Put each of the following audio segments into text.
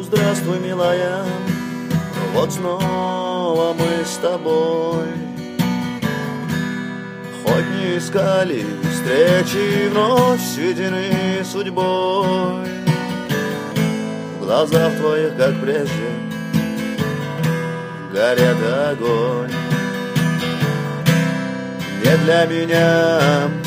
здравствуй, милая, вот снова мы с тобой. Хоть не искали встречи, вновь сведены судьбой. В глазах твоих, как прежде, горят огонь. Не для меня,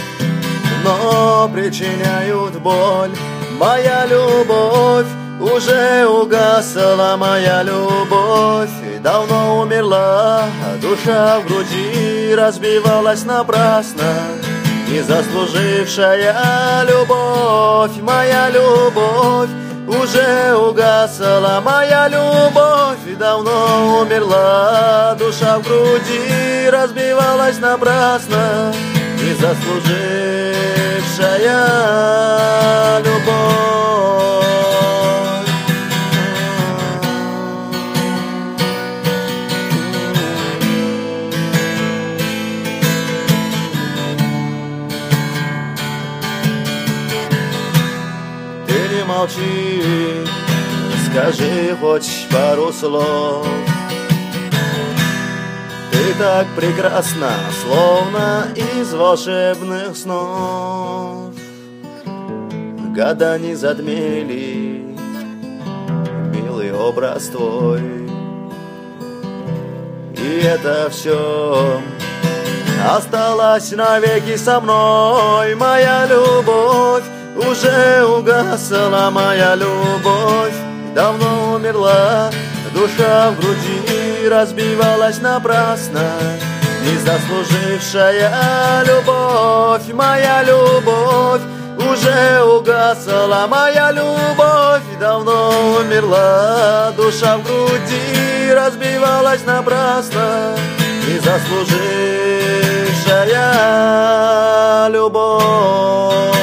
но причиняют боль. Моя любовь уже угасла, моя любовь давно умерла. Душа в груди разбивалась напрасно, не заслужившая любовь. Моя любовь уже угасла, моя любовь давно умерла. Душа в груди разбивалась напрасно, не заслужившая любовь. Ты не молчи, скажи хоть пару слов. Ты так прекрасна, словно из волшебных снов. Года не затмили милый образ твой. И это все осталось навеки со мной. Моя любовь уже угасла, моя любовь давно умерла. Душа в груди разбивалась напрасно, не заслужившая любовь. Моя любовь уже угасла, моя любовь давно умерла. Душа в груди разбивалась напрасно, не заслужившая любовь.